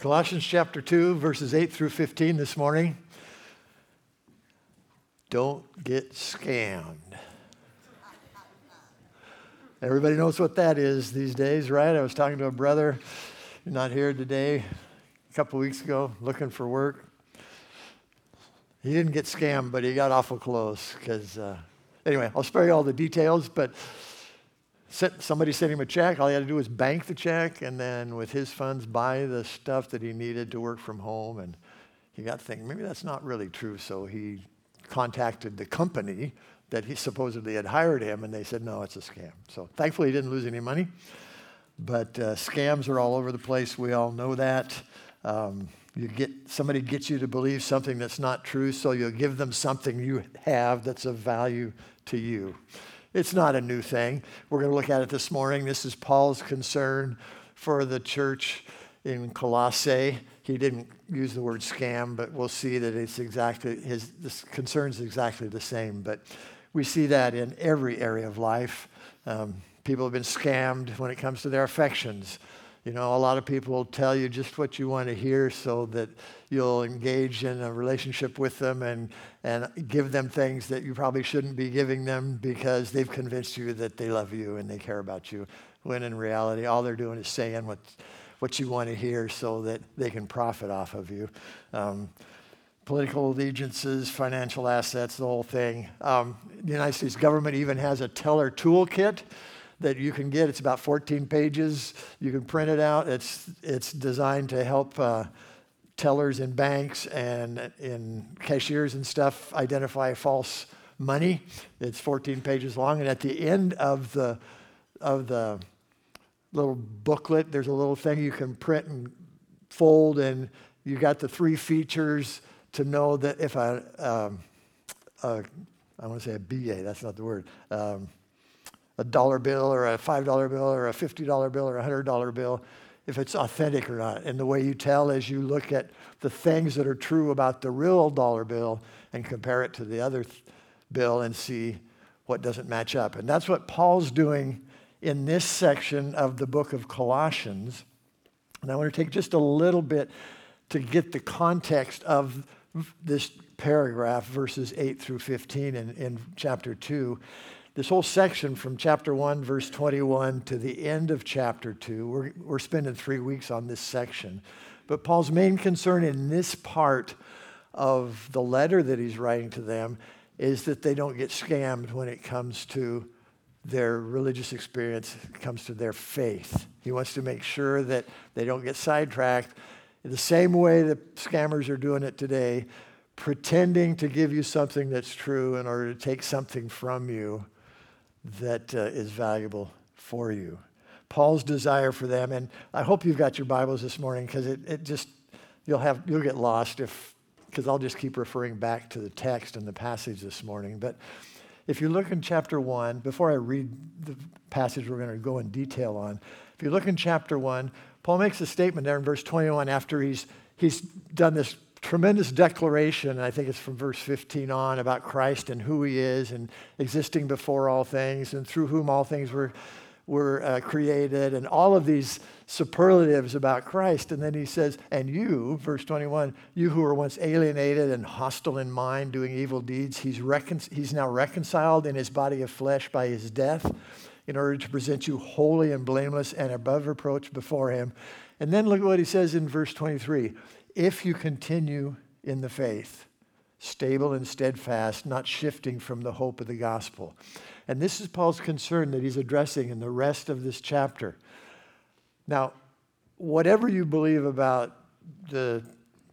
Colossians chapter 2, verses 8 through 15 this morning. Don't get scammed. Everybody knows what that is these days, right? I was talking to a brother, not here today, a couple weeks ago, looking for work. He didn't get scammed, but he got awful close because, anyway, I'll spare you all the details, but somebody sent him a check. All he had to do was bank the check and then with his funds buy the stuff that he needed to work from home. And he got thinking, maybe that's not really true. So he contacted the company that he supposedly had hired him, and they said, no, it's a scam. So thankfully he didn't lose any money. But scams are all over the place. We all know that. Somebody gets you to believe something that's not true, so you'll give them something you have that's of value to you. It's not a new thing. We're going to look at it this morning. This is Paul's concern for the church in Colossae. He didn't use the word scam, but we'll see that it's exactly this concern is exactly the same. But we see that in every area of life. People have been scammed when it comes to their affections. You know, a lot of people will tell you just what you want to hear so that you'll engage in a relationship with them and give them things that you probably shouldn't be giving them because they've convinced you that they love you and they care about you. When in reality, all they're doing is saying what you want to hear so that they can profit off of you. Political allegiances, financial assets, the whole thing. The United States government even has a teller toolkit that you can get. It's about 14 pages. You can print it out. It's designed to help tellers in banks and in cashiers and stuff identify false money. It's 14 pages long, and at the end of the little booklet, there's a little thing you can print and fold, and you got the 3 features to know that if I want to say a BA, that's not the word. A dollar bill or a $5 bill or a $50 bill or a $100 bill, if it's authentic or not. And the way you tell is you look at the things that are true about the real dollar bill and compare it to the other bill and see what doesn't match up. And that's what Paul's doing in this section of the book of Colossians. And I want to take just a little bit to get the context of this paragraph, verses 8 through 15 in chapter 2. This whole section from chapter 1, verse 21 to the end of chapter 2, we're spending 3 weeks on this section. But Paul's main concern in this part of the letter that he's writing to them is that they don't get scammed when it comes to their religious experience, it comes to their faith. He wants to make sure that they don't get sidetracked in the same way that scammers are doing it today, pretending to give you something that's true in order to take something from you that is valuable for you. Paul's desire for them, and I hope you've got your Bibles this morning because you'll get lost because I'll just keep referring back to the text and the passage this morning. But if you look in chapter 1, before I read the passage we're going to go in detail on, if you look in chapter 1, Paul makes a statement there in verse 21 after he's done this tremendous declaration, and I think it's from verse 15 on, about Christ and who he is and existing before all things and through whom all things were created, and all of these superlatives about Christ. And then he says, and you, verse 21, you who were once alienated and hostile in mind, doing evil deeds, he's now reconciled in his body of flesh by his death in order to present you holy and blameless and above reproach before him. And then look at what he says in verse 23. If you continue in the faith, stable and steadfast, not shifting from the hope of the gospel. And this is Paul's concern that he's addressing in the rest of this chapter. Now, whatever you believe about the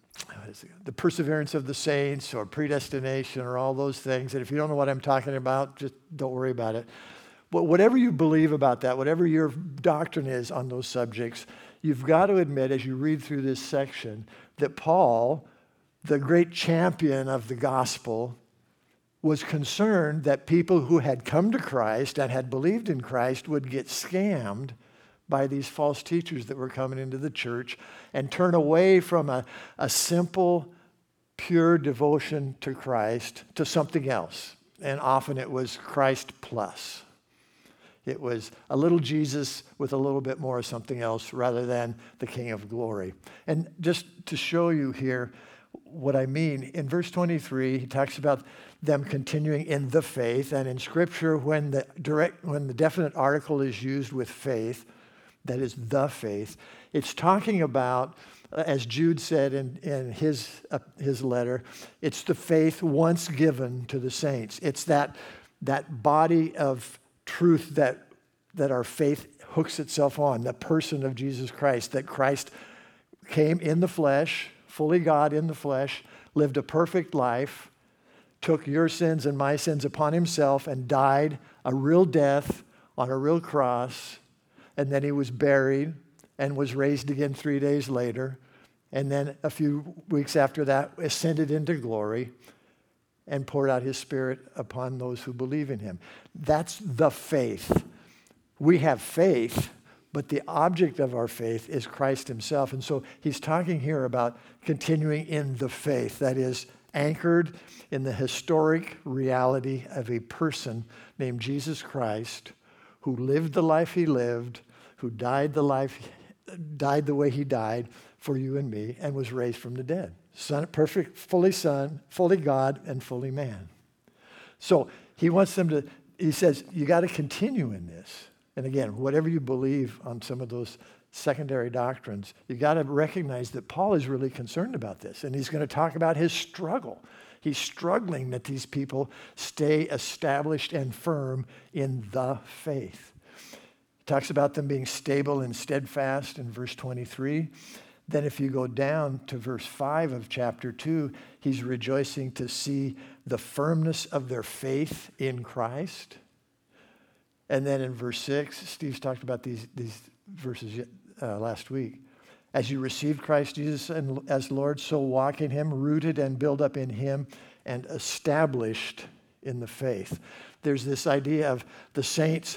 perseverance of the saints or predestination or all those things, and if you don't know what I'm talking about, just don't worry about it. But whatever you believe about that, whatever your doctrine is on those subjects, you've got to admit as you read through this section that Paul, the great champion of the gospel, was concerned that people who had come to Christ and had believed in Christ would get scammed by these false teachers that were coming into the church and turn away from a simple, pure devotion to Christ to something else. And often it was Christ plus. It was a little Jesus with a little bit more of something else rather than the King of Glory. And just to show you here what I mean, in verse 23, he talks about them continuing in the faith. And in Scripture, when the definite article is used with faith, that is the faith, it's talking about, as Jude said in his letter, it's the faith once given to the saints. It's that body of truth that our faith hooks itself on, the person of Jesus Christ, that Christ came in the flesh, fully God in the flesh, lived a perfect life, took your sins and my sins upon himself and died a real death on a real cross, and then he was buried and was raised again 3 days later, and then a few weeks after that ascended into glory and poured out his Spirit upon those who believe in him. That's the faith. We have faith, but the object of our faith is Christ himself. And so he's talking here about continuing in the faith, that is, anchored in the historic reality of a person named Jesus Christ, who lived the life he lived, who died the way he died for you and me, and was raised from the dead. Perfect, fully Son, fully God, and fully man. So he wants them to, he says, you got to continue in this. And again, whatever you believe on some of those secondary doctrines, you got to recognize that Paul is really concerned about this. And he's going to talk about his struggle. He's struggling that these people stay established and firm in the faith. He talks about them being stable and steadfast in verse 23. Then if you go down to verse 5 of chapter 2, he's rejoicing to see the firmness of their faith in Christ. And then in verse 6, Steve's talked about these verses last week. As you received Christ Jesus as Lord, so walk in him, rooted and built up in him, and established in the faith. There's this idea of the saints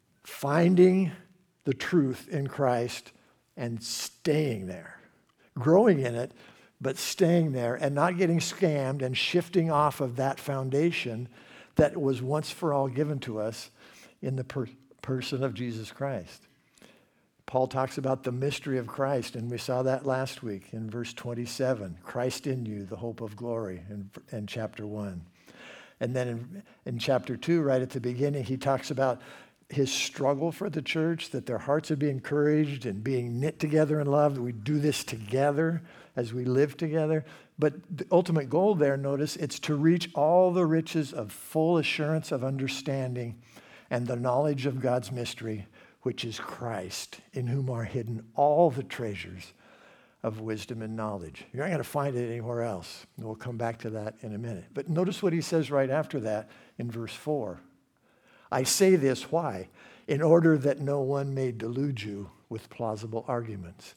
finding the truth in Christ and staying there, growing in it, but staying there and not getting scammed and shifting off of that foundation that was once for all given to us in the person of Jesus Christ. Paul talks about the mystery of Christ, and we saw that last week in verse 27. Christ in you, the hope of glory, in chapter 1. And then in chapter 2, right at the beginning, he talks about his struggle for the church, that their hearts would be encouraged and being knit together in love, that we do this together as we live together. But the ultimate goal there, notice, it's to reach all the riches of full assurance of understanding and the knowledge of God's mystery, which is Christ, in whom are hidden all the treasures of wisdom and knowledge. You're not going to find it anywhere else. And we'll come back to that in a minute. But notice what he says right after that in verse 4. I say this, why? In order that no one may delude you with plausible arguments.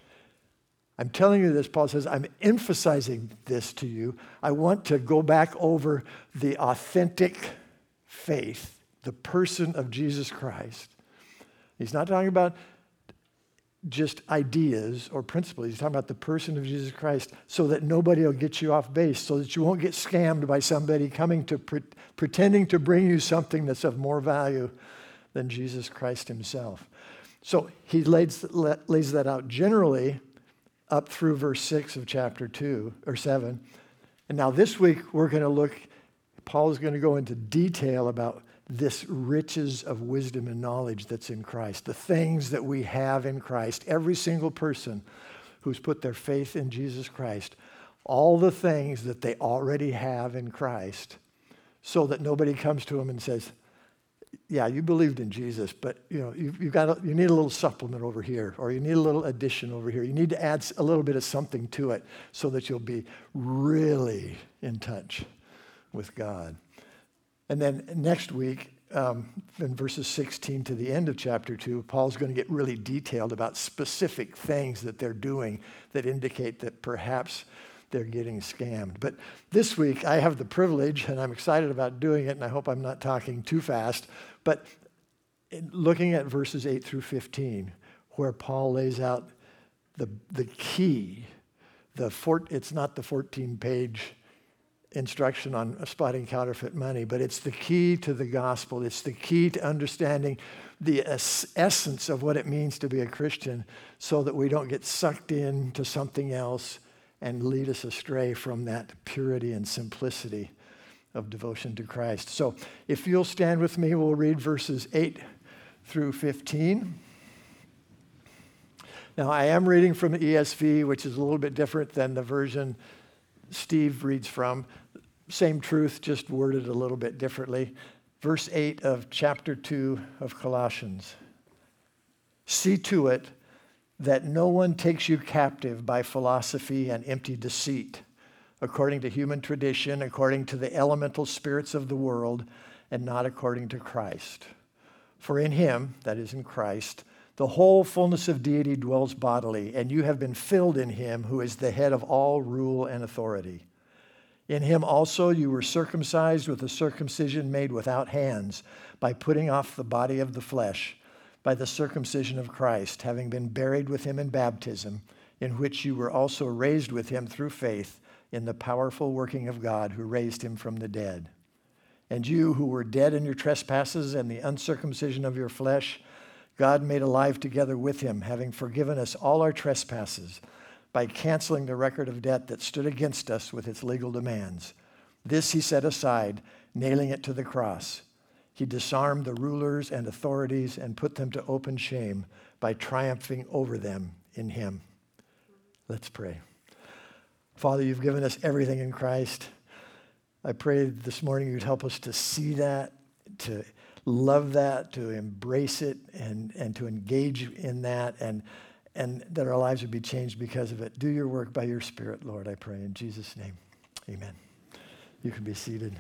I'm telling you this, Paul says, I'm emphasizing this to you. I want to go back over the authentic faith, the person of Jesus Christ. He's not talking about just ideas or principles. He's talking about the person of Jesus Christ, so that nobody will get you off base, so that you won't get scammed by somebody coming to pretending to bring you something that's of more value than Jesus Christ himself. So he lays that out generally up through verse 6 of chapter 2 or 7. And now this week we're going to look, Paul is going to go into detail about this riches of wisdom and knowledge that's in Christ, the things that we have in Christ, every single person who's put their faith in Jesus Christ, all the things that they already have in Christ, so that nobody comes to them and says, yeah, you believed in Jesus, but you need a little supplement over here, or you need a little addition over here. You need to add a little bit of something to it so that you'll be really in touch with God. And then next week, in verses 16 to the end of chapter 2, Paul's going to get really detailed about specific things that they're doing that indicate that perhaps they're getting scammed. But this week, I have the privilege, and I'm excited about doing it, and I hope I'm not talking too fast, but looking at verses 8 through 15, where Paul lays out the key, it's not the 14-page instruction on spotting counterfeit money, but it's the key to the gospel. It's the key to understanding the essence of what it means to be a Christian so that we don't get sucked into something else and lead us astray from that purity and simplicity of devotion to Christ. So if you'll stand with me, we'll read verses 8 through 15. Now, I am reading from the ESV, which is a little bit different than the version Steve reads from. Same truth, just worded a little bit differently. Verse 8 of chapter 2 of Colossians. See to it that no one takes you captive by philosophy and empty deceit, according to human tradition, according to the elemental spirits of the world, and not according to Christ. For in him, that is in Christ, the whole fullness of deity dwells bodily, and you have been filled in him who is the head of all rule and authority. In him also you were circumcised with a circumcision made without hands, by putting off the body of the flesh, by the circumcision of Christ, having been buried with him in baptism, in which you were also raised with him through faith in the powerful working of God who raised him from the dead. And you who were dead in your trespasses and the uncircumcision of your flesh, God made alive together with him, having forgiven us all our trespasses by canceling the record of debt that stood against us with its legal demands. This he set aside, nailing it to the cross. He disarmed the rulers and authorities and put them to open shame by triumphing over them in him. Let's pray. Father, you've given us everything in Christ. I pray this morning you'd help us to see that, to love that, to embrace it, and to engage in that, and that our lives would be changed because of it. Do your work by your Spirit, Lord, I pray in Jesus' name. Amen. You can be seated.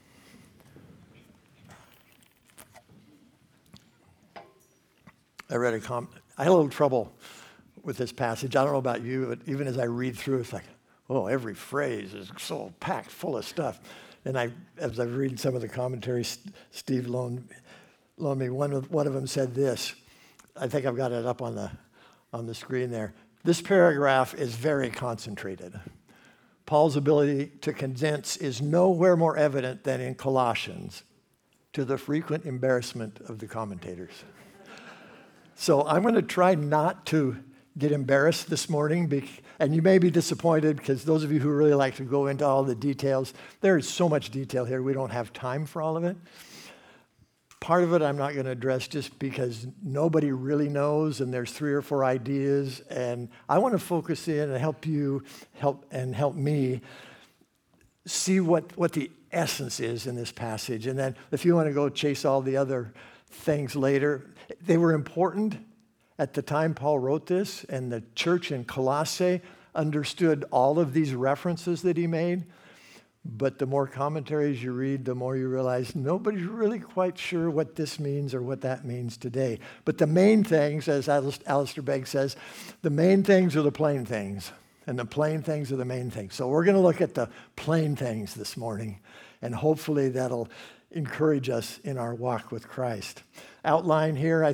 I had a little trouble with this passage. I don't know about you, but even as I read through, it's like, oh, every phrase is so packed full of stuff. And as I read some of the commentaries, Steve loaned me, one of them said this. I think I've got it up on the screen there. This paragraph is very concentrated. Paul's ability to condense is nowhere more evident than in Colossians, to the frequent embarrassment of the commentators. So I'm going to try not to get embarrassed this morning, and you may be disappointed because those of you who really like to go into all the details, there is so much detail here, we don't have time for all of it. Part of it I'm not going to address just because nobody really knows, and there's 3 or 4 ideas, and I want to focus in and help you help me see what the essence is in this passage. And then if you want to go chase all the other things later, they were important at the time Paul wrote this, and the church in Colossae understood all of these references that he made. But the more commentaries you read, the more you realize nobody's really quite sure what this means or what that means today. But the main things, as Alistair Begg says, the main things are the plain things, and the plain things are the main things. So we're going to look at the plain things this morning, and hopefully that'll encourage us in our walk with Christ. Outline here,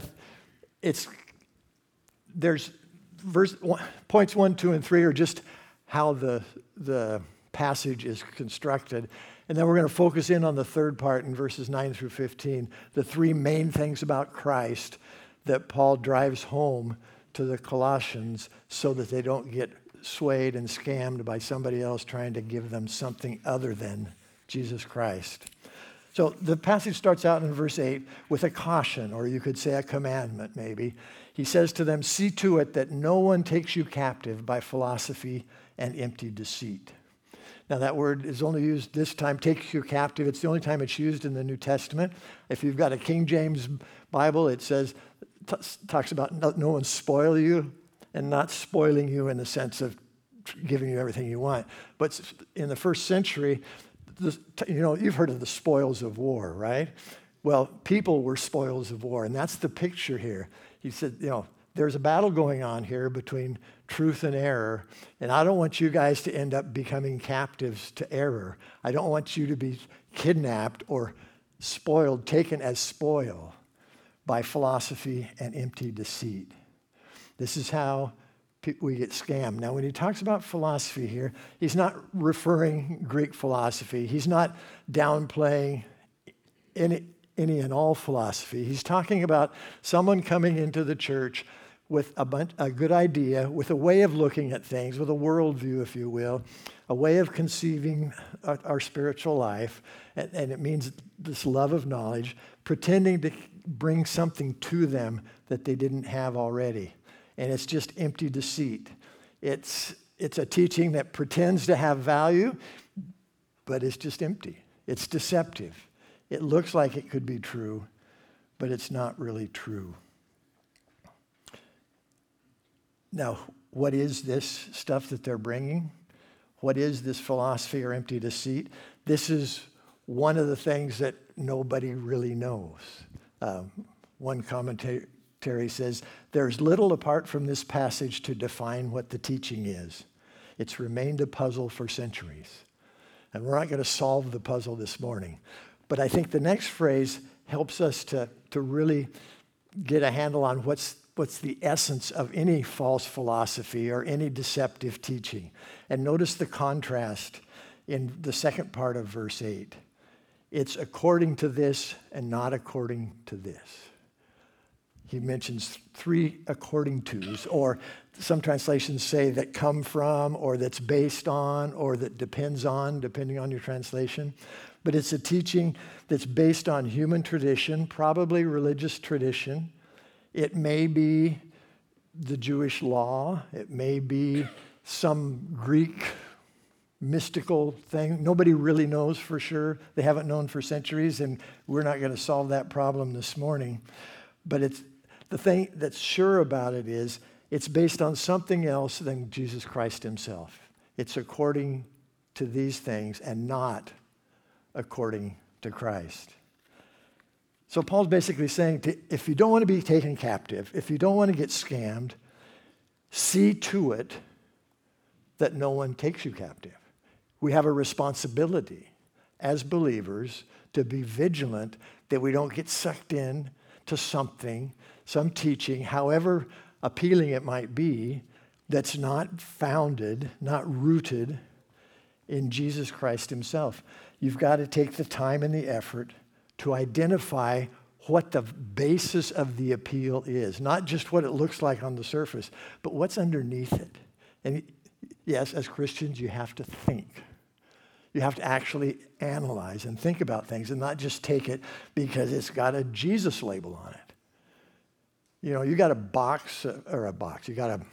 there's points 1, 2, and 3 are just how the passage is constructed. And then we're going to focus in on the third part in verses 9 through 15, the 3 main things about Christ that Paul drives home to the Colossians so that they don't get swayed and scammed by somebody else trying to give them something other than Jesus Christ. So the passage starts out in verse 8 with a caution, or you could say a commandment maybe. He says to them, see to it that no one takes you captive by philosophy and empty deceit. Now that word is only used this time, takes you captive. It's the only time it's used in the New Testament. If you've got a King James Bible, it says, talks about no one spoil you, and not spoiling you in the sense of giving you everything you want. But in the first century, you've heard of the spoils of war, right? Well, people were spoils of war, and that's the picture here. He said, there's a battle going on here between truth and error, and I don't want you guys to end up becoming captives to error. I don't want you to be kidnapped or spoiled, taken as spoil by philosophy and empty deceit. This is how we get scammed. Now, when he talks about philosophy here, he's not referring Greek philosophy. He's not downplaying any and all philosophy. He's talking about someone coming into the church with a good idea, with a way of looking at things, with a worldview, if you will, a way of conceiving our spiritual life, and it means this love of knowledge, pretending to bring something to them that they didn't have already. And it's just empty deceit. It's a teaching that pretends to have value, but it's just empty. It's deceptive. It looks like it could be true, but it's not really true. Now, what is this stuff that they're bringing? What is this philosophy or empty deceit? This is one of the things that nobody really knows. One commentator says, there's little apart from this passage to define what the teaching is. It's remained a puzzle for centuries. And we're not going to solve the puzzle this morning. But I think the next phrase helps us to really get a handle on what's the essence of any false philosophy or any deceptive teaching. And notice the contrast in the second part of verse 8. It's according to this and not according to this. He mentions three according tos, or some translations say that come from, or that's based on, or that depends on, depending on your translation. But it's a teaching that's based on human tradition, probably religious tradition. It may be the Jewish law. It may be some Greek mystical thing. Nobody really knows for sure. They haven't known for centuries, and we're not going to solve that problem this morning. But it's the thing that's sure about it is it's based on something else than Jesus Christ himself. It's according to these things and not according to Christ. So Paul's basically saying, if you don't want to be taken captive, if you don't want to get scammed, see to it that no one takes you captive. We have a responsibility as believers to be vigilant that we don't get sucked in to something, some teaching, however appealing it might be, that's not founded, not rooted in Jesus Christ himself. You've got to take the time and the effort to identify what the basis of the appeal is, not just what it looks like on the surface, but what's underneath it. And yes, as Christians, you have to think. You have to actually analyze and think about things and not just take it because it's got a Jesus label on it. You know, you got a box, you got a,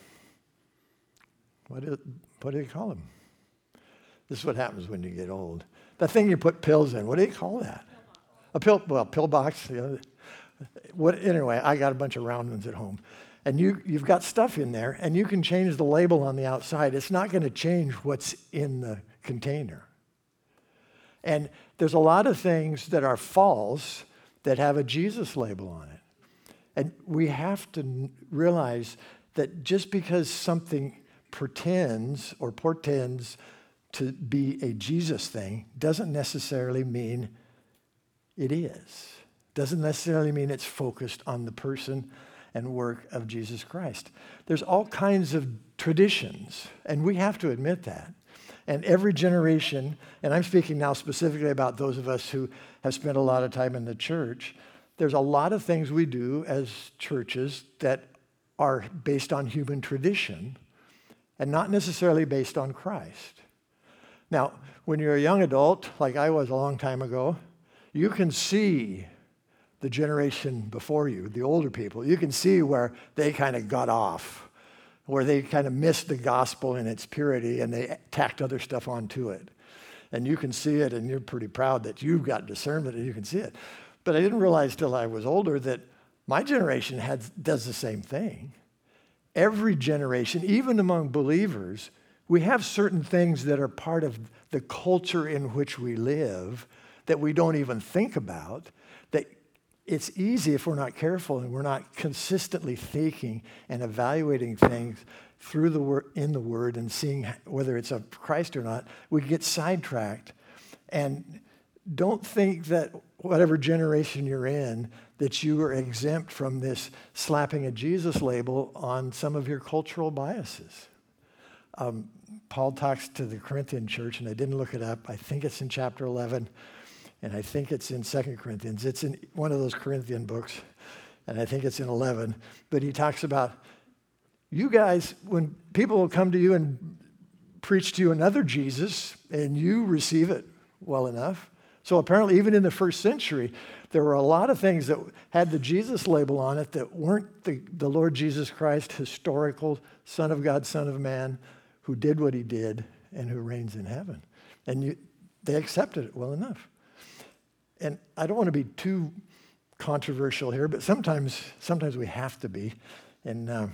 what do you call them? This is what happens when you get old. The thing you put pills in, what do you call that? A pill box. You know. Anyway, I got a bunch of round ones at home. And you've got stuff in there, and you can change the label on the outside. It's not going to change what's in the container. And there's a lot of things that are false that have a Jesus label on it. And we have to realize that just because something pretends or portends to be a Jesus thing doesn't necessarily mean it is. Doesn't necessarily mean it's focused on the person and work of Jesus Christ. There's all kinds of traditions, and we have to admit that. And every generation, and I'm speaking now specifically about those of us who have spent a lot of time in the church, there's a lot of things we do as churches that are based on human tradition and not necessarily based on Christ. Now, when you're a young adult, like I was a long time ago, you can see the generation before you, the older people. You can see where they kind of got off, where they kind of missed the gospel in its purity and they tacked other stuff onto it. And you can see it, and you're pretty proud that you've got discernment and you can see it. But I didn't realize till I was older that my generation does the same thing. Every generation, even among believers, we have certain things that are part of the culture in which we live that we don't even think about, that it's easy if we're not careful and we're not consistently thinking and evaluating things through the word, in the Word, and seeing whether it's of Christ or not. We get sidetracked. And don't think that whatever generation you're in, that you are exempt from this slapping a Jesus label on some of your cultural biases. Paul talks to the Corinthian church, and I didn't look it up. I think it's in chapter 11, and I think it's in 2 Corinthians. It's in one of those Corinthian books, and I think it's in 11. But he talks about, you guys, when people will come to you and preach to you another Jesus, and you receive it well enough. So apparently, even in the first century, there were a lot of things that had the Jesus label on it that weren't the Lord Jesus Christ, historical Son of God, Son of Man, who did what he did and who reigns in heaven. And they accepted it well enough. And I don't want to be too controversial here, but sometimes we have to be. And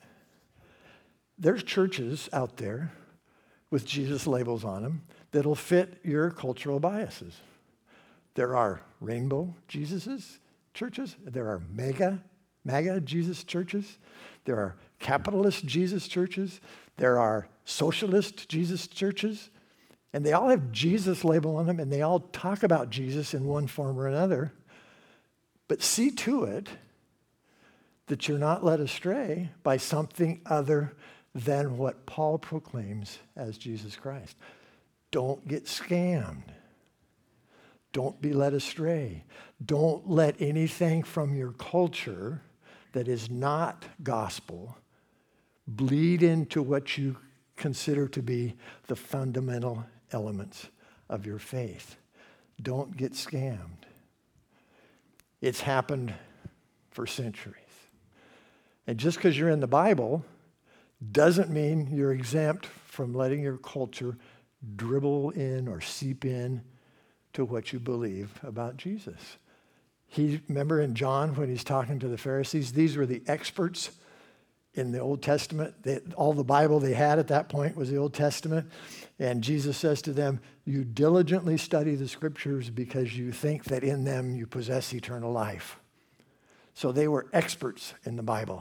there's churches out there with Jesus labels on them that'll fit your cultural biases. There are rainbow Jesuses churches. There are MAGA Jesus churches. There are capitalist Jesus churches. There are socialist Jesus churches. And they all have Jesus label on them, and they all talk about Jesus in one form or another. But see to it that you're not led astray by something other than what Paul proclaims as Jesus Christ. Don't get scammed. Don't be led astray. Don't let anything from your culture that is not gospel bleed into what you consider to be the fundamental elements of your faith. Don't get scammed. It's happened for centuries. And just because you're in the Bible doesn't mean you're exempt from letting your culture dribble in or seep in to what you believe about Jesus. Remember in John when he's talking to the Pharisees, these were the experts in the Old Testament. All the Bible they had at that point was the Old Testament. And Jesus says to them, you diligently study the scriptures because you think that in them you possess eternal life. So they were experts in the Bible.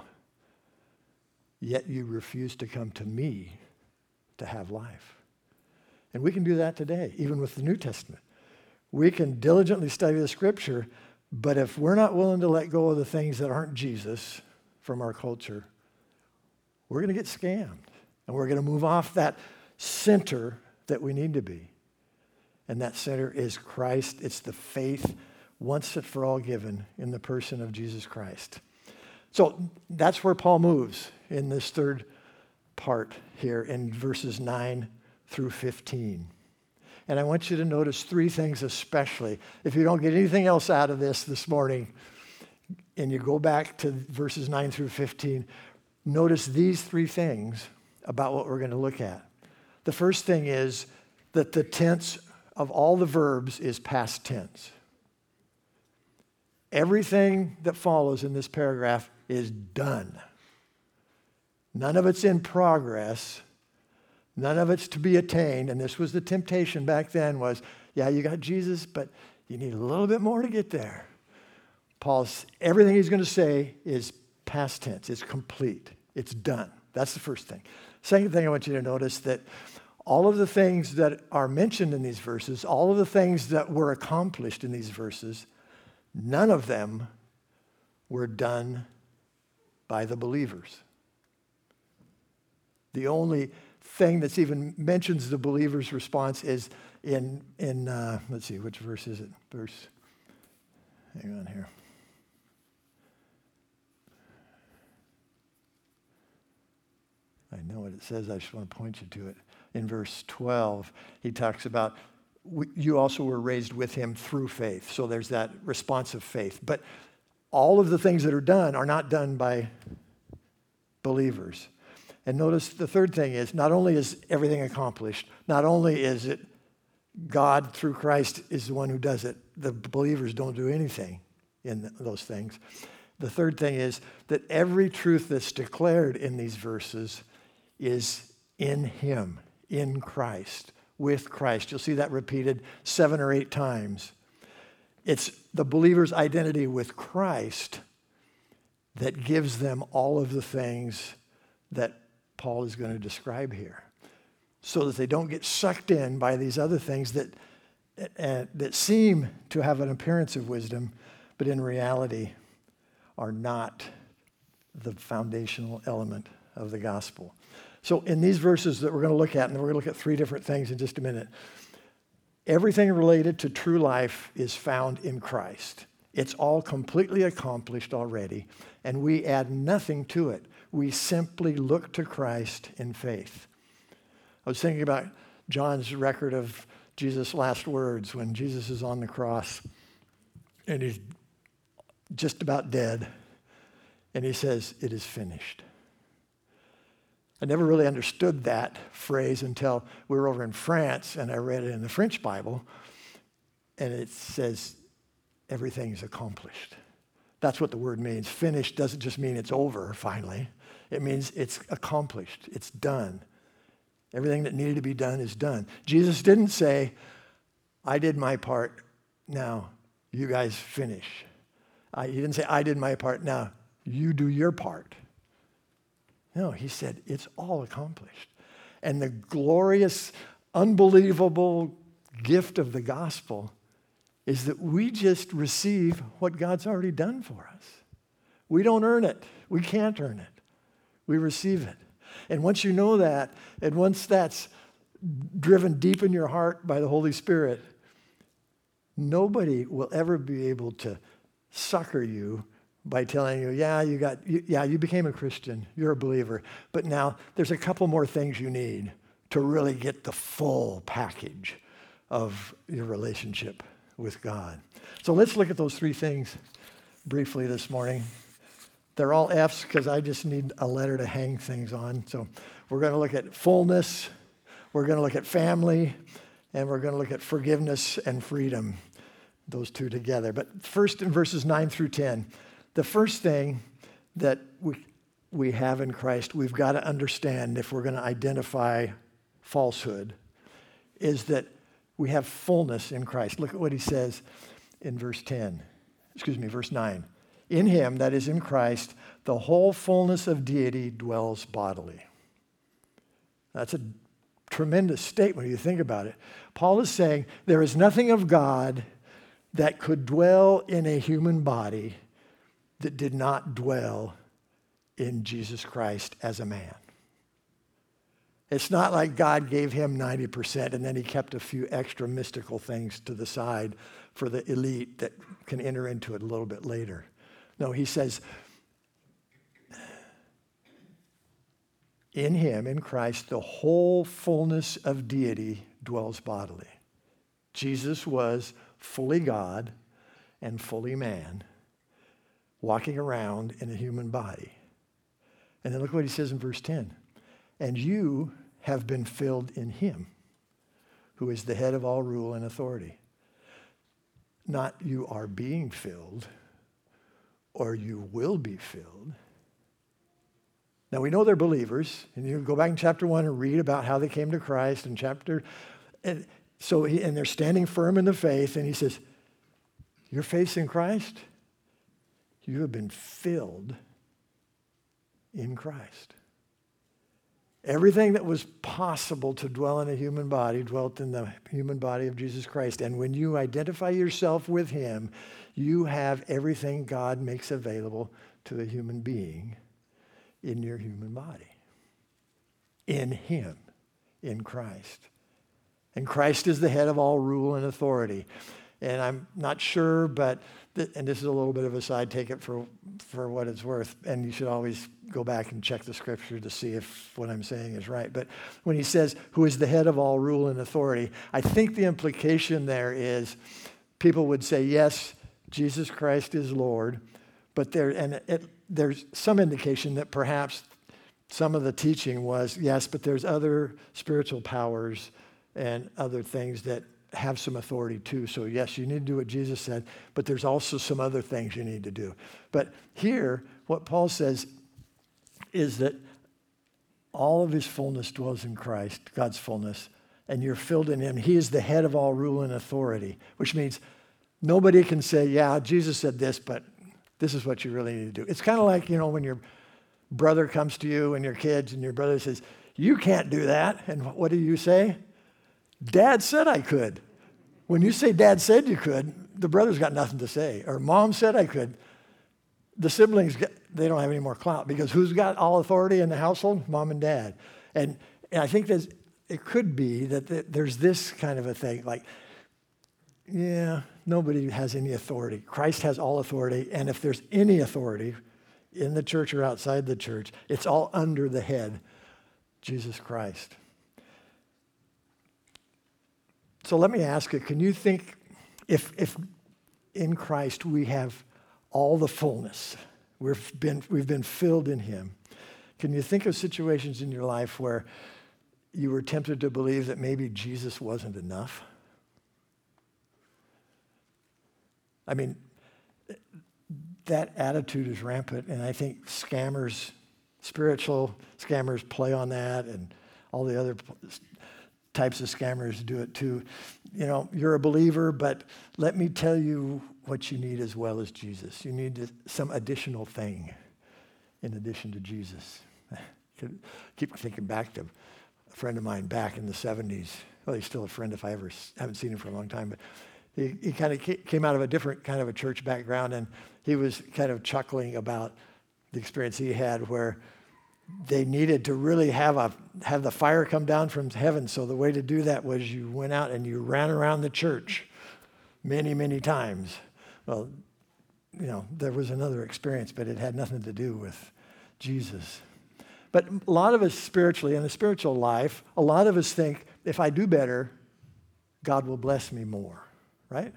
Yet you refuse to come to me to have life. And we can do that today, even with the New Testament. We can diligently study the scripture, but if we're not willing to let go of the things that aren't Jesus from our culture, we're going to get scammed. And we're going to move off that center that we need to be. And that center is Christ. It's the faith once and for all given in the person of Jesus Christ. So that's where Paul moves in this third part here in verses 9 through 15. And I want you to notice three things especially. If you don't get anything else out of this morning, and you go back to verses 9 through 15, notice these three things about what we're going to look at. The first thing is that the tense of all the verbs is past tense. Everything that follows in this paragraph is done. None of it's in progress. None of it's to be attained. And this was the temptation back then was, yeah, you got Jesus, but you need a little bit more to get there. Everything he's going to say is past tense. It's complete. It's done. That's the first thing. Second thing I want you to notice that all of the things that are mentioned in these verses, all of the things that were accomplished in these verses, none of them were done by the believers. The only thing that's even mentions the believer's response is in let's see, which verse is it? Hang on here. I know what it says. I just want to point you to it. In verse 12, he talks about you also were raised with him through faith. So there's that response of faith. But all of the things that are done are not done by believers. And notice the third thing is not only is everything accomplished, not only is it God through Christ is the one who does it, the believers don't do anything in those things. The third thing is that every truth that's declared in these verses is in him, in Christ, with Christ. You'll see that repeated 7 or 8 times. It's the believer's identity with Christ that gives them all of the things that Paul is going to describe here, so that they don't get sucked in by these other things that and that seem to have an appearance of wisdom, but in reality are not the foundational element of the gospel. So in these verses that we're going to look at, and we're going to look at three different things in just a minute, everything related to true life is found in Christ. It's all completely accomplished already, and we add nothing to it. We simply look to Christ in faith. I was thinking about John's record of Jesus' last words when Jesus is on the cross and he's just about dead, and he says, "It is finished." I never really understood that phrase until we were over in France and I read it in the French Bible, and it says, everything's accomplished. That's what the word means. Finished doesn't just mean it's over finally. It means it's accomplished. It's done. Everything that needed to be done is done. Jesus didn't say, "I did my part, now you guys finish." He didn't say, "I did my part, now you do your part." No, he said, it's all accomplished. And the glorious, unbelievable gift of the gospel is that we just receive what God's already done for us. We don't earn it. We can't earn it. We receive it. And once you know that, and once that's driven deep in your heart by the Holy Spirit, nobody will ever be able to succor you by telling you, you became a Christian, you're a believer, but now there's a couple more things you need to really get the full package of your relationship with God. So let's look at those three things briefly this morning. They're all F's because I just need a letter to hang things on. So we're going to look at fullness, we're going to look at family, and we're going to look at forgiveness and freedom, those two together. But first in verses 9 through 10, the first thing that we have in Christ, we've got to understand if we're going to identify falsehood, is that we have fullness in Christ. Look at what he says in verse 9. In him, that is in Christ, the whole fullness of deity dwells bodily. That's a tremendous statement when you think about it. Paul is saying there is nothing of God that could dwell in a human body that did not dwell in Jesus Christ as a man. It's not like God gave him 90% and then he kept a few extra mystical things to the side for the elite that can enter into it a little bit later. No, he says, in him, in Christ, the whole fullness of deity dwells bodily. Jesus was fully God and fully man, walking around in a human body. And then look what he says in verse 10. And you have been filled in him, who is the head of all rule and authority. Not you are being filled, or you will be filled. Now we know they're believers, and you go back in chapter 1 and read about how they came to Christ and and they're standing firm in the faith, and he says, your faith in Christ, you have been filled in Christ. Everything that was possible to dwell in a human body dwelt in the human body of Jesus Christ. And when you identify yourself with him, you have everything God makes available to a human being in your human body. In him, in Christ. And Christ is the head of all rule and authority. And I'm not sure, but, and this is a little bit of a side, take it for what it's worth. And you should always go back and check the scripture to see if what I'm saying is right. But when he says, who is the head of all rule and authority, I think the implication there is people would say, yes, Jesus Christ is Lord, but there's some indication that perhaps some of the teaching was, yes, but there's other spiritual powers and other things that have some authority too. So yes, you need to do what Jesus said, but there's also some other things you need to do. But here, what Paul says is that all of his fullness dwells in Christ, God's fullness, and you're filled in him. He is the head of all rule and authority, which means nobody can say, yeah, Jesus said this, but this is what you really need to do. It's kind of like, when your brother comes to you and your kids and your brother says, you can't do that. And what do you say? Dad said I could. When you say Dad said you could, the brother's got nothing to say. Or Mom said I could. The siblings, they don't have any more clout because who's got all authority in the household? Mom and Dad. And I think that it could be that there's this kind of a thing, like, yeah, nobody has any authority. Christ has all authority, and if there's any authority in the church or outside the church, it's all under the head, Jesus Christ. So let me ask you, can you think if in Christ we have all the fullness, we've been filled in him, can you think of situations in your life where you were tempted to believe that maybe Jesus wasn't enough? I mean, that attitude is rampant, and I think scammers, spiritual scammers play on that, and all the other types of scammers do it too. You know, you're a believer, but let me tell you what you need as well as Jesus. You need some additional thing in addition to Jesus. I keep thinking back to a friend of mine back in the 70s. Well, he's still a friend if I ever haven't seen him for a long time, but he kind of came out of a different kind of a church background, and he was kind of chuckling about the experience he had where they needed to really have the fire come down from heaven. So the way to do that was you went out and you ran around the church many, many times. Well, you know, there was another experience, but it had nothing to do with Jesus. But a lot of us spiritually, in the spiritual life, a lot of us think, if I do better, God will bless me more, right?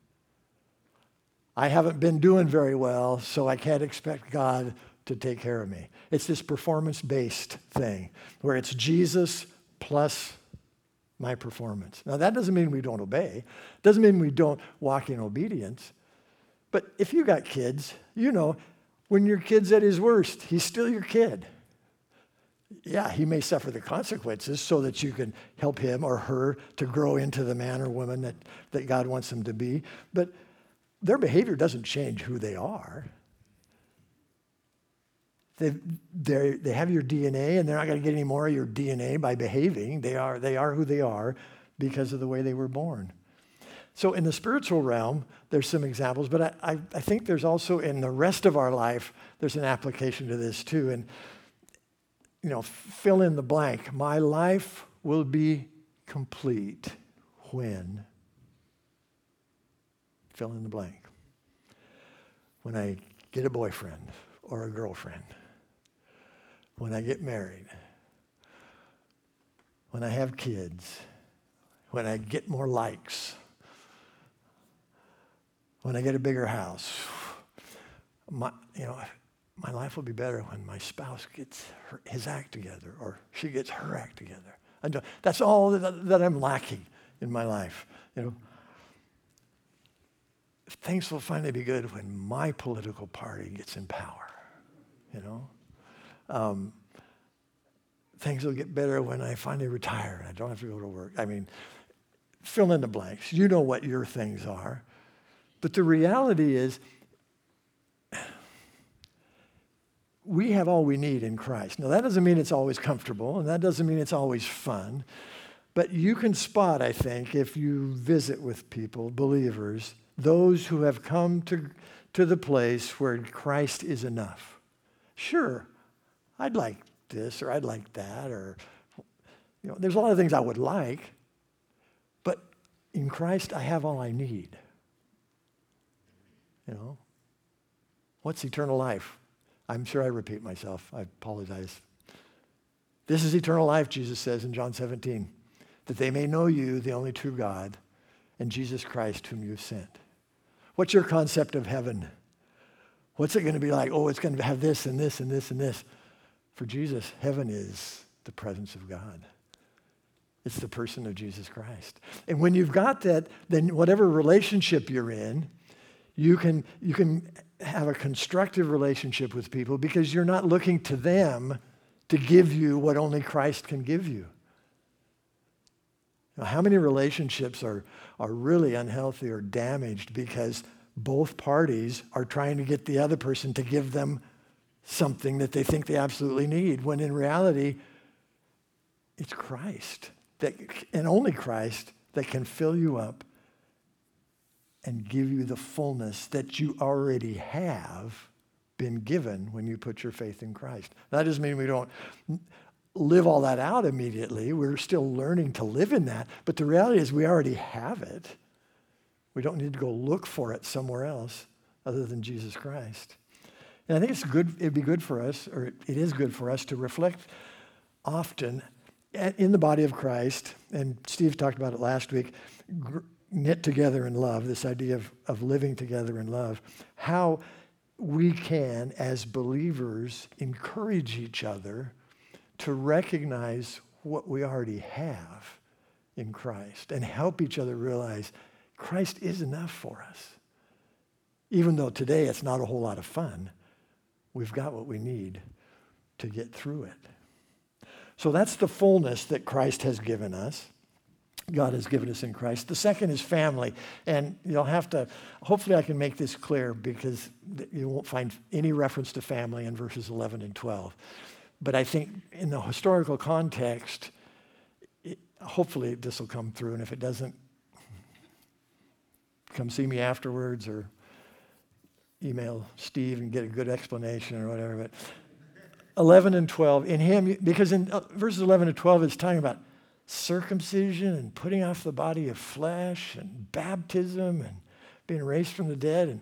I haven't been doing very well, so I can't expect God to take care of me. It's this performance-based thing where it's Jesus plus my performance. Now, that doesn't mean we don't obey. It doesn't mean we don't walk in obedience. But if you got kids, you know, when your kid's at his worst, he's still your kid. Yeah, he may suffer the consequences so that you can help him or her to grow into the man or woman that God wants them to be. But their behavior doesn't change who they are. They have your DNA, and they're not going to get any more of your DNA by behaving. They are who they are because of the way they were born. So in the spiritual realm, there's some examples, but I think there's also in the rest of our life, there's an application to this too. And, you know, fill in the blank. My life will be complete when, fill in the blank. When I get a boyfriend or a girlfriend. When I get married, when I have kids, when I get more likes, when I get a bigger house, my life will be better when my spouse gets his act together or she gets her act together. That's all that I'm lacking in my life. You know, things will finally be good when my political party gets in power. You know. Things will get better when I finally retire and I don't have to go to work. I mean, fill in the blanks. You know what your things are. But the reality is, we have all we need in Christ. Now, that doesn't mean it's always comfortable, and that doesn't mean it's always fun. But you can spot, I think, if you visit with people, believers, those who have come to the place where Christ is enough. Sure, I'd like this or I'd like that, or, you know, there's a lot of things I would like, but in Christ I have all I need. You know, what's eternal life? I'm sure I repeat myself. I apologize. This is eternal life, Jesus says in John 17, that they may know you, the only true God, and Jesus Christ whom you've sent. What's your concept of heaven? What's it going to be like? Oh, it's going to have this and this and this and this. For Jesus, heaven is the presence of God. It's the person of Jesus Christ. And when you've got that, then whatever relationship you're in, you can have a constructive relationship with people because you're not looking to them to give you what only Christ can give you. Now, how many relationships are really unhealthy or damaged because both parties are trying to get the other person to give them something that they think they absolutely need, when in reality, it's Christ and only Christ that can fill you up and give you the fullness that you already have been given when you put your faith in Christ. That doesn't mean we don't live all that out immediately. We're still learning to live in that. But the reality is we already have it. We don't need to go look for it somewhere else other than Jesus Christ. And I think it'd be good for us, or it is good for us to reflect often in the body of Christ, and Steve talked about it last week, knit together in love, this idea of living together in love, how we can, as believers, encourage each other to recognize what we already have in Christ and help each other realize Christ is enough for us. Even though today it's not a whole lot of fun, we've got what we need to get through it. So that's the fullness that Christ has given us. God has given us in Christ. The second is family. And you'll have to, hopefully I can make this clear because you won't find any reference to family in verses 11 and 12. But I think in the historical context, hopefully this will come through. And if it doesn't, come see me afterwards or email Steve and get a good explanation or whatever. But 11 and 12, in him, because in verses 11 and 12, it's talking about circumcision and putting off the body of flesh and baptism and being raised from the dead.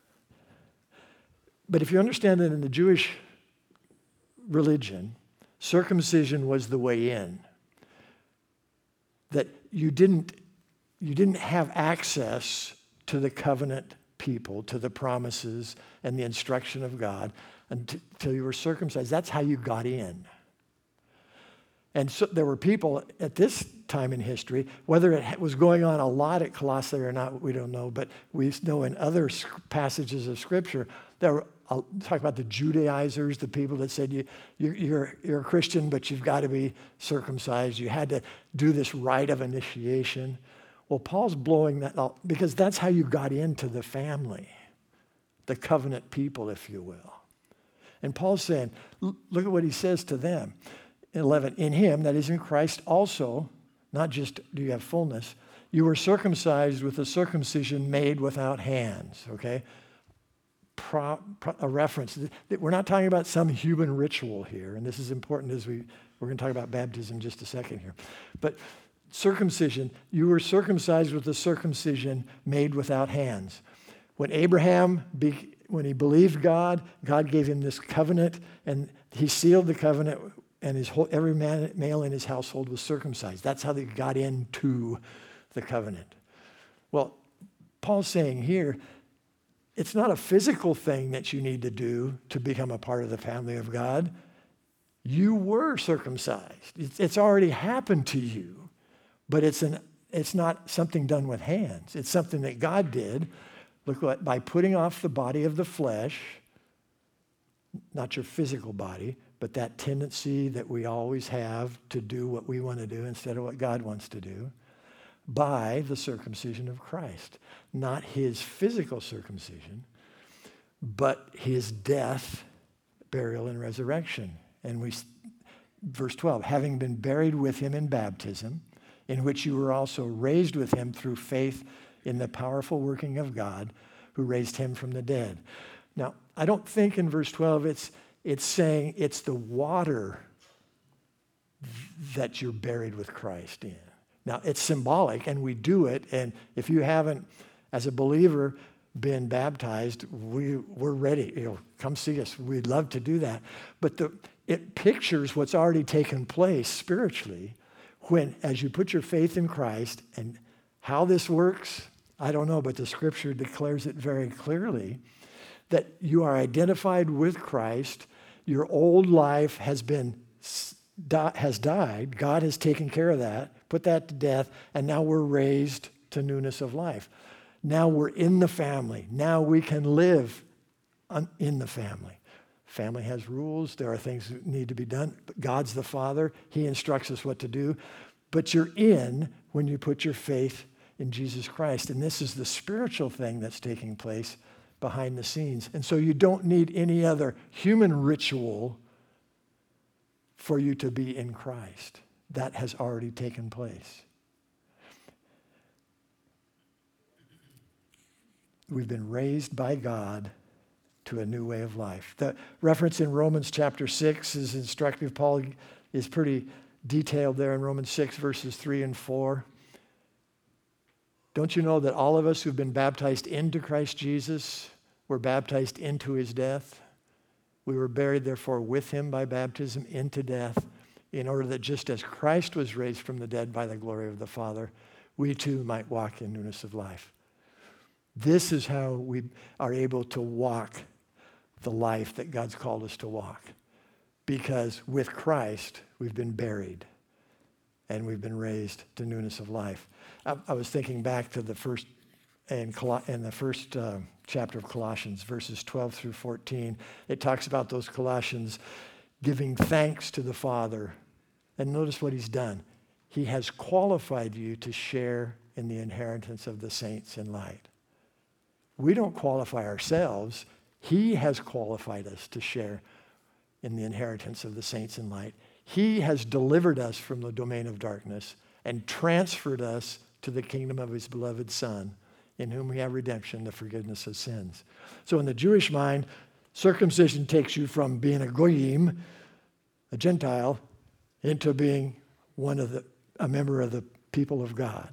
But if you understand that in the Jewish religion, circumcision was the way in. That you didn't have access to the covenant people, to the promises and the instruction of God until you were circumcised. That's how you got in. And so there were people at this time in history, whether it was going on a lot at Colossae or not, we don't know, but we know in other passages of Scripture, there were, I'll talk about the Judaizers, the people that said you're a Christian, but you've got to be circumcised. You had to do this rite of initiation. Well, Paul's blowing that out because that's how you got into the family, the covenant people, if you will. And Paul's saying, look at what he says to them. 11, in him, that is in Christ also, not just do you have fullness, you were circumcised with a circumcision made without hands, okay? A reference. We're not talking about some human ritual here, and this is important as we're going to talk about baptism in just a second here. But circumcision, you were circumcised with a circumcision made without hands. When Abraham, when he believed God, God gave him this covenant, and he sealed the covenant, and every male in his household was circumcised. That's how they got into the covenant. Well, Paul's saying here, it's not a physical thing that you need to do to become a part of the family of God. You were circumcised. It's already happened to you, but it's not something done with hands. It's something that God did. Look what, by putting off the body of the flesh, not your physical body, but that tendency that we always have to do what we want to do instead of what God wants to do, by the circumcision of Christ. Not his physical circumcision, but his death, burial, and resurrection. And verse 12, having been buried with him in baptism, in which you were also raised with him through faith in the powerful working of God who raised him from the dead. Now, I don't think in verse 12 it's saying it's the water that you're buried with Christ in. Now, it's symbolic, and we do it, and if you haven't, as a believer, been baptized, we're ready. Come see us. We'd love to do that. But it pictures what's already taken place spiritually when, as you put your faith in Christ, and how this works, I don't know, but the Scripture declares it very clearly, that you are identified with Christ. Your old life has died. God has taken care of that, put that to death, and now we're raised to newness of life. Now we're in the family. Now we can live in the family. Family has rules. There are things that need to be done. But God's the Father. He instructs us what to do. But you're in when you put your faith in Jesus Christ. And this is the spiritual thing that's taking place behind the scenes. And so you don't need any other human ritual for you to be in Christ. That has already taken place. we've been raised by God to a new way of life. The reference in Romans chapter 6 is instructive. Paul is pretty detailed there in Romans 6, verses 3 and 4. Don't you know that all of us who've been baptized into Christ Jesus were baptized into his death? We were buried, therefore, with him by baptism into death, in order that just as Christ was raised from the dead by the glory of the Father, we too might walk in newness of life. This is how we are able to walk the life that God's called us to walk. Because with Christ, we've been buried and we've been raised to newness of life. I was thinking back to the first chapter of Colossians, verses 12 through 14. It talks about those Colossians giving thanks to the Father. And notice what he's done. He has qualified you to share in the inheritance of the saints in light. We don't qualify ourselves. He has qualified us to share in the inheritance of the saints in light. He has delivered us from the domain of darkness and transferred us to the kingdom of his beloved Son, in whom we have redemption, the forgiveness of sins. So in the Jewish mind, circumcision takes you from being a goyim, a Gentile, into being a member of the people of God.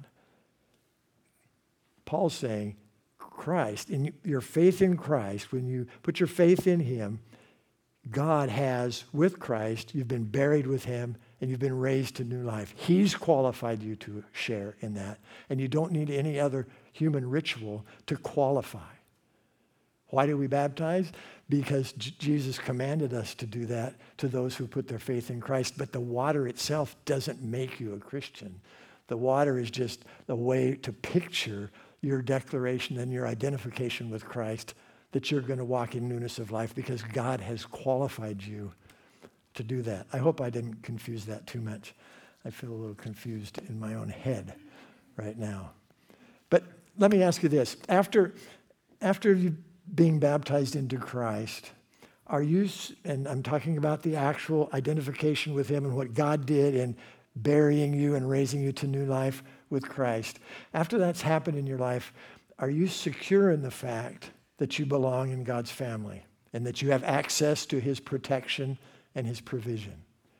Paul's saying, Christ, in your faith in Christ, when you put your faith in him, God has, with Christ, you've been buried with him and you've been raised to new life. He's qualified you to share in that. And you don't need any other human ritual to qualify. Why do we baptize? Because Jesus commanded us to do that to those who put their faith in Christ. But the water itself doesn't make you a Christian. The water is just a way to picture your declaration and your identification with Christ, that you're going to walk in newness of life because God has qualified you to do that. I hope I didn't confuse that too much. I feel a little confused in my own head right now. But let me ask you this. After you being baptized into Christ, are you, and I'm talking about the actual identification with him and what God did in burying you and raising you to new life with Christ. After that's happened in your life, are you secure in the fact that you belong in God's family and that you have access to his protection and his provision?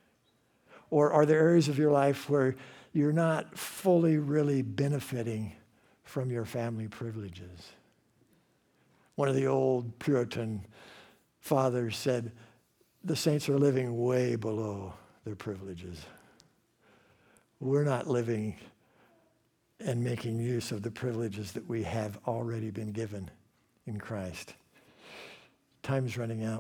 Or are there areas of your life where you're not fully really benefiting from your family privileges? One of the old Puritan fathers said, the saints are living way below their privileges. We're not living and making use of the privileges that we have already been given in Christ. Time's running out.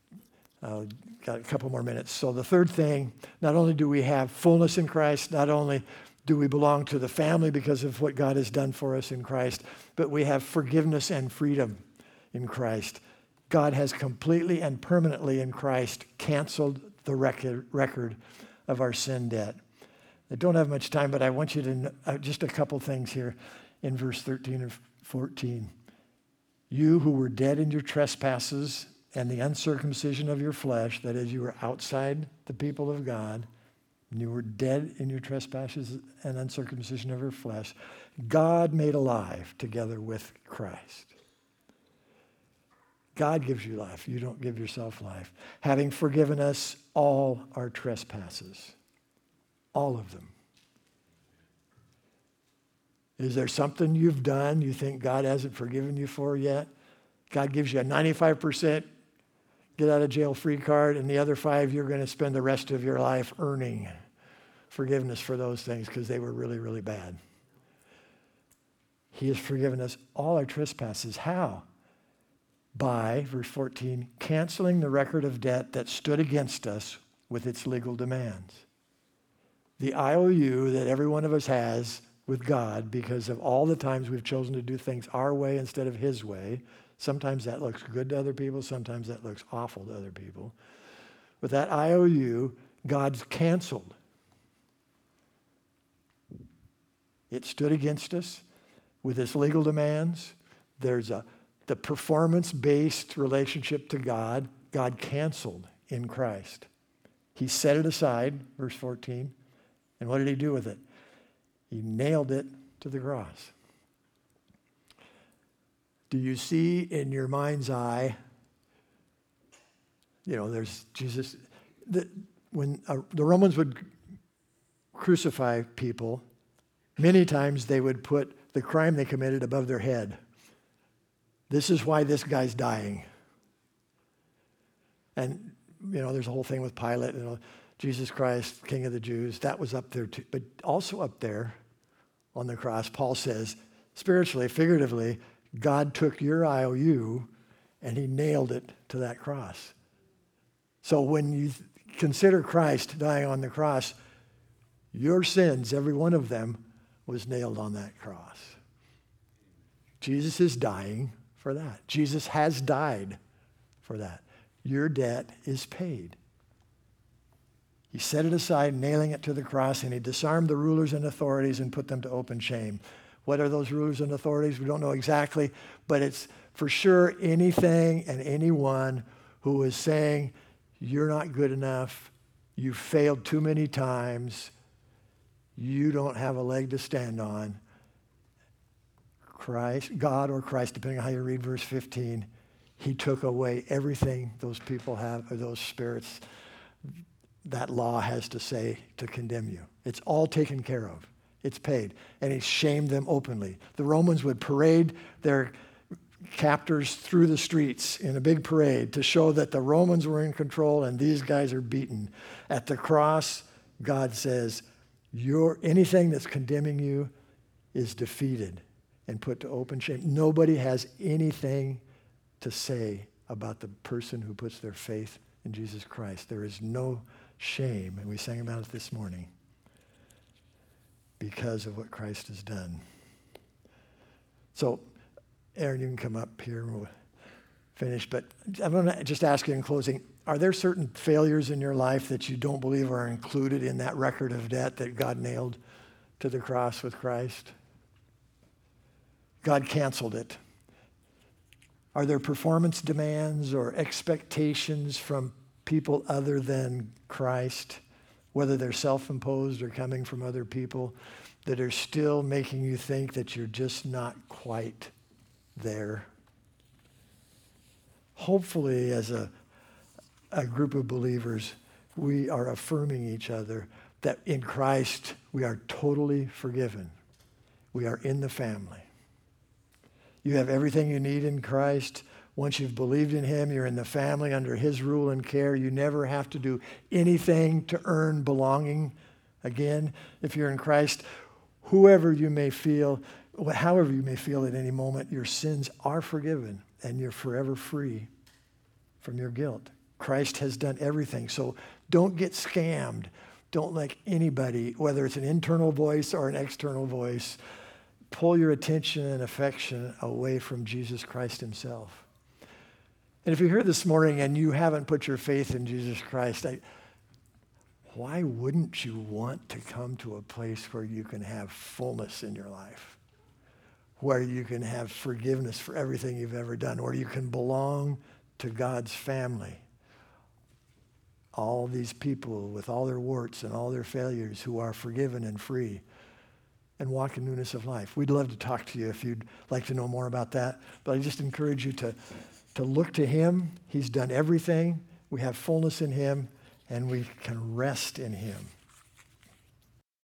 Got a couple more minutes. So the third thing, not only do we have fullness in Christ, not only do we belong to the family because of what God has done for us in Christ, but we have forgiveness and freedom in Christ. God has completely and permanently in Christ canceled the record of our sin debt. I don't have much time, but I want you to know just a couple things here in verse 13 and 14. You who were dead in your trespasses and the uncircumcision of your flesh, that is, you were outside the people of God, and you were dead in your trespasses and uncircumcision of your flesh, God made alive together with Christ. God gives you life. You don't give yourself life. Having forgiven us all our trespasses. All of them. Is there something you've done you think God hasn't forgiven you for yet? God gives you a 95% get out of jail free card, and the other 5 you're going to spend the rest of your life earning forgiveness for those things because they were really, really bad. He has forgiven us all our trespasses. How? By, verse 14, canceling the record of debt that stood against us with its legal demands. The IOU that every one of us has with God because of all the times we've chosen to do things our way instead of his way. Sometimes that looks good to other people. Sometimes that looks awful to other people. With that IOU, God's canceled. It stood against us with its legal demands. There's the performance-based relationship to God. God canceled in Christ. He set it aside, verse 14. And what did he do with it? He nailed it to the cross. Do you see in your mind's eye, there's Jesus. When the Romans would crucify people, many times they would put the crime they committed above their head. This is why this guy's dying. And, there's a whole thing with Pilate, Jesus Christ, King of the Jews. That was up there too. But also up there on the cross, Paul says, spiritually, figuratively, God took your IOU and he nailed it to that cross. So when you consider Christ dying on the cross, your sins, every one of them, was nailed on that cross. Jesus is dying for that. Jesus has died for that. Your debt is paid. He set it aside, nailing it to the cross, and he disarmed the rulers and authorities and put them to open shame. What are those rulers and authorities? We don't know exactly, but it's for sure anything and anyone who is saying, you're not good enough, you failed too many times, you don't have a leg to stand on. Christ, God or Christ, depending on how you read verse 15, he took away everything those people have, or those spirits, that law has to say to condemn you. It's all taken care of. It's paid. And he shamed them openly. The Romans would parade their captors through the streets in a big parade to show that the Romans were in control and these guys are beaten. At the cross, God says, anything that's condemning you is defeated and put to open shame. Nobody has anything to say about the person who puts their faith in Jesus Christ. There is no shame, and we sang about it this morning, because of what Christ has done. So, Aaron, you can come up here and we'll finish, but I'm going to just ask you in closing, are there certain failures in your life that you don't believe are included in that record of debt that God nailed to the cross with Christ? God canceled it. Are there performance demands or expectations from people other than Christ, whether they're self-imposed or coming from other people, that are still making you think that you're just not quite there? Hopefully, as a group of believers, we are affirming each other that in Christ we are totally forgiven. We are in the family. You have everything you need in Christ. Once you've believed in him, you're in the family under his rule and care. You never have to do anything to earn belonging again. If you're in Christ, however you may feel at any moment, your sins are forgiven and you're forever free from your guilt. Christ has done everything. So don't get scammed. Don't let anybody, whether it's an internal voice or an external voice, pull your attention and affection away from Jesus Christ himself. And if you're here this morning and you haven't put your faith in Jesus Christ, why wouldn't you want to come to a place where you can have fullness in your life, where you can have forgiveness for everything you've ever done, where you can belong to God's family? All these people with all their warts and all their failures who are forgiven and free and walk in newness of life. We'd love to talk to you if you'd like to know more about that. But I just encourage you to look to him. He's done everything. We have fullness in him, and we can rest in him.